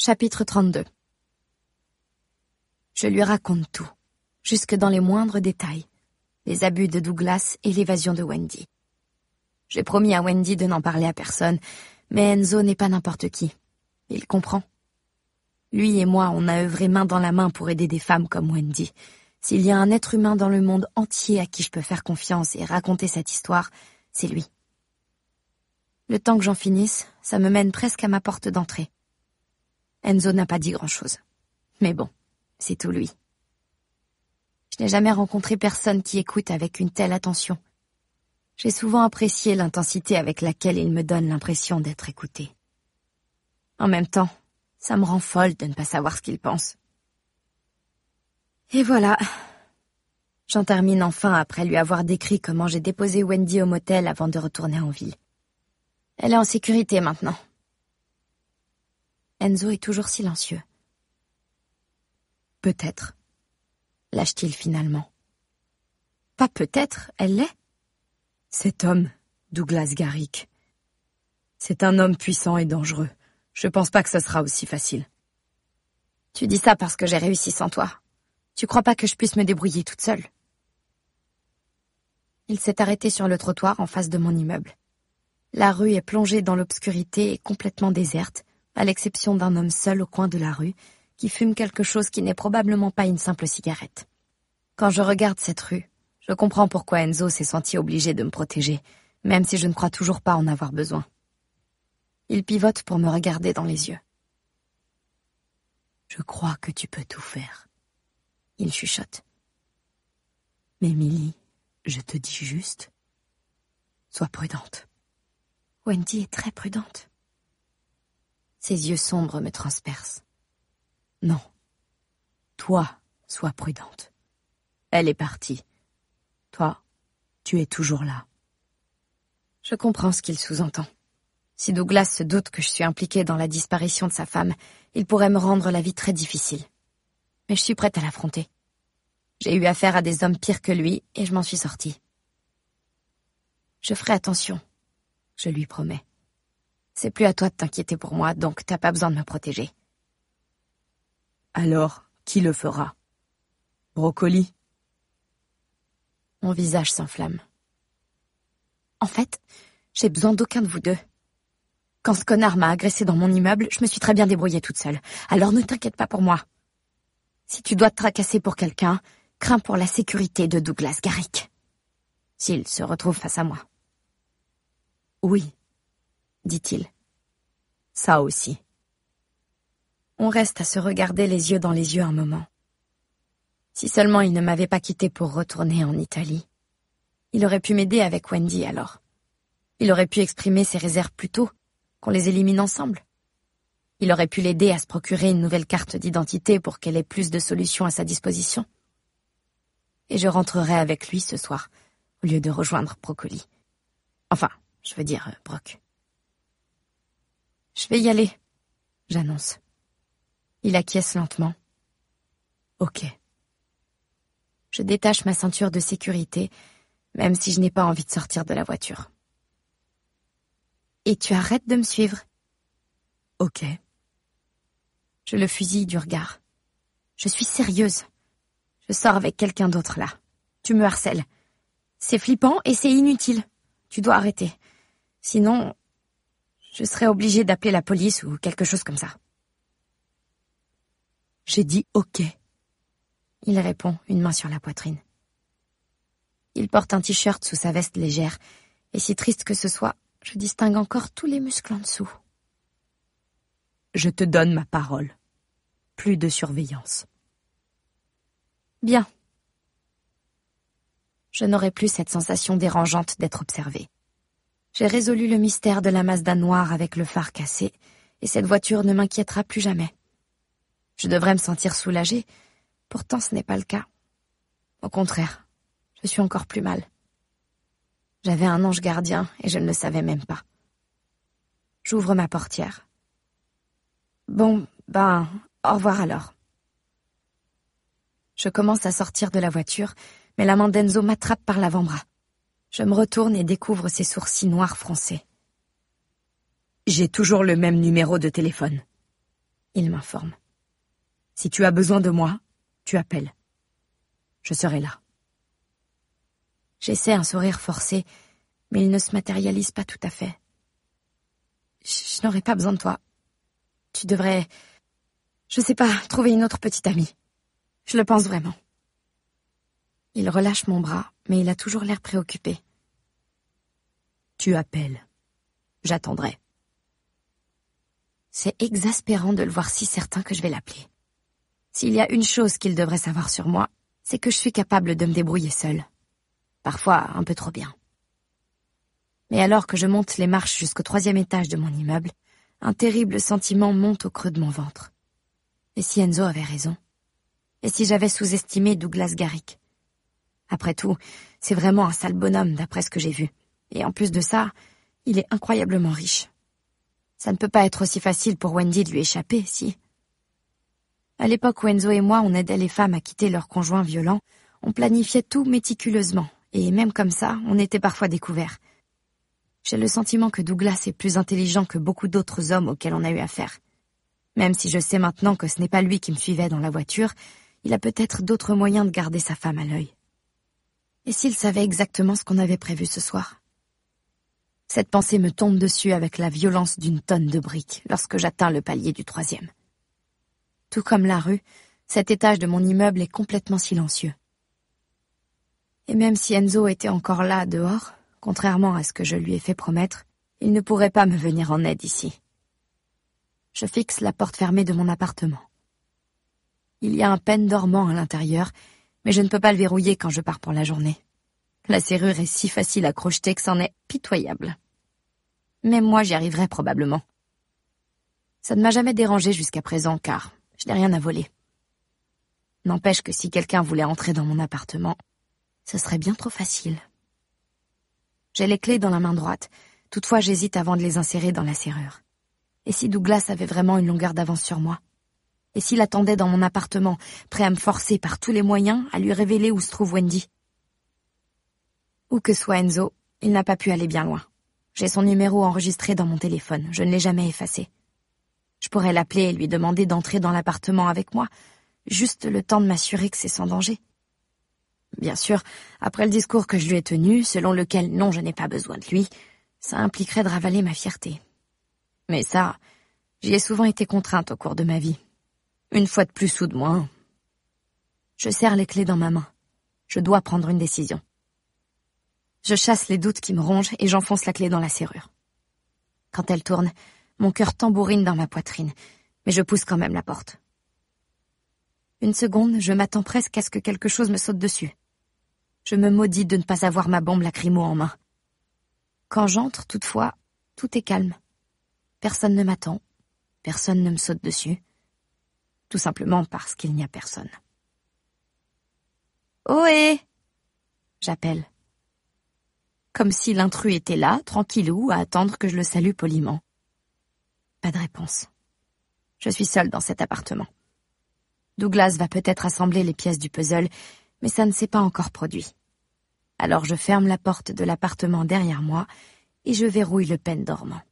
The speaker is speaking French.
Chapitre 32. Je lui raconte tout, jusque dans les moindres détails, les abus de Douglas et l'évasion de Wendy. J'ai promis à Wendy de n'en parler à personne, mais Enzo n'est pas n'importe qui. Il comprend. Lui et moi, on a œuvré main dans la main pour aider des femmes comme Wendy. S'il y a un être humain dans le monde entier à qui je peux faire confiance et raconter cette histoire, c'est lui. Le temps que j'en finisse, ça me mène presque à ma porte d'entrée. Enzo n'a pas dit grand-chose. Mais bon, c'est tout lui. Je n'ai jamais rencontré personne qui écoute avec une telle attention. J'ai souvent apprécié l'intensité avec laquelle il me donne l'impression d'être écouté. En même temps, ça me rend folle de ne pas savoir ce qu'il pense. Et voilà. J'en termine enfin après lui avoir décrit comment j'ai déposé Wendy au motel avant de retourner en ville. Elle est en sécurité maintenant. Enzo est toujours silencieux. Peut-être, lâche-t-il finalement. Pas peut-être, elle l'est. Cet homme, Douglas Garrick, c'est un homme puissant et dangereux. Je pense pas que ce sera aussi facile. Tu dis ça parce que j'ai réussi sans toi. Tu crois pas que je puisse me débrouiller toute seule? Il s'est arrêté sur le trottoir en face de mon immeuble. La rue est plongée dans l'obscurité et complètement déserte, à l'exception d'un homme seul au coin de la rue, qui fume quelque chose qui n'est probablement pas une simple cigarette. Quand je regarde cette rue, je comprends pourquoi Enzo s'est senti obligé de me protéger, même si je ne crois toujours pas en avoir besoin. Il pivote pour me regarder dans les yeux. Je crois que tu peux tout faire. Il chuchote. Mais Millie, je te dis juste, sois prudente. Wendy est très prudente. Ses yeux sombres me transpercent. Non. Toi, sois prudente. Elle est partie. Toi, tu es toujours là. Je comprends ce qu'il sous-entend. Si Douglas se doute que je suis impliquée dans la disparition de sa femme, il pourrait me rendre la vie très difficile. Mais je suis prête à l'affronter. J'ai eu affaire à des hommes pires que lui et je m'en suis sortie. Je ferai attention, je lui promets. C'est plus à toi de t'inquiéter pour moi, donc t'as pas besoin de me protéger. Alors, qui le fera? Brocoli? Mon visage s'enflamme. En fait, j'ai besoin d'aucun de vous deux. Quand ce connard m'a agressée dans mon immeuble, je me suis très bien débrouillée toute seule. Alors ne t'inquiète pas pour moi. Si tu dois te tracasser pour quelqu'un, crains pour la sécurité de Douglas Garrick. S'il se retrouve face à moi. Oui, dit-il. Ça aussi. On reste à se regarder les yeux dans les yeux un moment. Si seulement il ne m'avait pas quitté pour retourner en Italie. Il aurait pu m'aider avec Wendy alors. Il aurait pu exprimer ses réserves plus tôt, qu'on les élimine ensemble. Il aurait pu l'aider à se procurer une nouvelle carte d'identité pour qu'elle ait plus de solutions à sa disposition. Et je rentrerai avec lui ce soir, au lieu de rejoindre Brocoli. Enfin, je veux dire Brock. Je vais y aller, j'annonce. Il acquiesce lentement. Ok. Je détache ma ceinture de sécurité, même si je n'ai pas envie de sortir de la voiture. Et tu arrêtes de me suivre? Ok. Je le fusille du regard. Je suis sérieuse. Je sors avec quelqu'un d'autre là. Tu me harcèles. C'est flippant et c'est inutile. Tu dois arrêter. Sinon, je serais obligée d'appeler la police ou quelque chose comme ça. J'ai dit ok. Il répond, une main sur la poitrine. Il porte un t-shirt sous sa veste légère, et si triste que ce soit, je distingue encore tous les muscles en dessous. Je te donne ma parole. Plus de surveillance. Bien. Je n'aurai plus cette sensation dérangeante d'être observée. J'ai résolu le mystère de la Mazda noire avec le phare cassé, et cette voiture ne m'inquiétera plus jamais. Je devrais me sentir soulagée, pourtant ce n'est pas le cas. Au contraire, je suis encore plus mal. J'avais un ange gardien et je ne le savais même pas. J'ouvre ma portière. Bon, au revoir alors. Je commence à sortir de la voiture, mais la main d'Enzo m'attrape par l'avant-bras. Je me retourne et découvre ses sourcils noirs froncés. J'ai toujours le même numéro de téléphone. Il m'informe. Si tu as besoin de moi, tu appelles. Je serai là. J'essaie un sourire forcé, mais il ne se matérialise pas tout à fait. Je n'aurai pas besoin de toi. Tu devrais, je sais pas, trouver une autre petite amie. Je le pense vraiment. Il relâche mon bras, mais il a toujours l'air préoccupé. Tu appelles. J'attendrai. C'est exaspérant de le voir si certain que je vais l'appeler. S'il y a une chose qu'il devrait savoir sur moi, c'est que je suis capable de me débrouiller seule. Parfois, un peu trop bien. Mais alors que je monte les marches jusqu'au 3e étage de mon immeuble, un terrible sentiment monte au creux de mon ventre. Et si Enzo avait raison? Et si j'avais sous-estimé Douglas Garrick? Après tout, c'est vraiment un sale bonhomme d'après ce que j'ai vu. Et en plus de ça, il est incroyablement riche. Ça ne peut pas être aussi facile pour Wendy de lui échapper, si. À l'époque où Enzo et moi on aidait les femmes à quitter leurs conjoints violents, on planifiait tout méticuleusement, et même comme ça, on était parfois découverts. J'ai le sentiment que Douglas est plus intelligent que beaucoup d'autres hommes auxquels on a eu affaire. Même si je sais maintenant que ce n'est pas lui qui me suivait dans la voiture, il a peut-être d'autres moyens de garder sa femme à l'œil. Et s'il savait exactement ce qu'on avait prévu ce soir? Cette pensée me tombe dessus avec la violence d'une tonne de briques lorsque j'atteins le palier du 3e. Tout comme la rue, cet étage de mon immeuble est complètement silencieux. Et même si Enzo était encore là, dehors, contrairement à ce que je lui ai fait promettre, il ne pourrait pas me venir en aide ici. Je fixe la porte fermée de mon appartement. Il y a un pen dormant à l'intérieur, mais je ne peux pas le verrouiller quand je pars pour la journée. La serrure est si facile à crocheter que c'en est pitoyable. Même moi, j'y arriverais probablement. Ça ne m'a jamais dérangé jusqu'à présent, car je n'ai rien à voler. N'empêche que si quelqu'un voulait entrer dans mon appartement, ce serait bien trop facile. J'ai les clés dans la main droite, toutefois j'hésite avant de les insérer dans la serrure. Et si Douglas avait vraiment une longueur d'avance sur moi? Et s'il attendait dans mon appartement, prêt à me forcer par tous les moyens à lui révéler où se trouve Wendy? Où que soit Enzo, il n'a pas pu aller bien loin. J'ai son numéro enregistré dans mon téléphone, je ne l'ai jamais effacé. Je pourrais l'appeler et lui demander d'entrer dans l'appartement avec moi, juste le temps de m'assurer que c'est sans danger. Bien sûr, après le discours que je lui ai tenu, selon lequel non, je n'ai pas besoin de lui, ça impliquerait de ravaler ma fierté. Mais ça, j'y ai souvent été contrainte au cours de ma vie. Une fois de plus ou de moins. Je serre les clés dans ma main. Je dois prendre une décision. Je chasse les doutes qui me rongent et j'enfonce la clé dans la serrure. Quand elle tourne, mon cœur tambourine dans ma poitrine, mais je pousse quand même la porte. Une seconde, je m'attends presque à ce que quelque chose me saute dessus. Je me maudis de ne pas avoir ma bombe lacrymo en main. Quand j'entre, toutefois, tout est calme. Personne ne m'attend, personne ne me saute dessus. Tout simplement parce qu'il n'y a personne. « Ohé !» j'appelle. Comme si l'intrus était là, tranquillou, à attendre que je le salue poliment. Pas de réponse. Je suis seule dans cet appartement. Douglas va peut-être assembler les pièces du puzzle, mais ça ne s'est pas encore produit. Alors je ferme la porte de l'appartement derrière moi et je verrouille le pen dormant.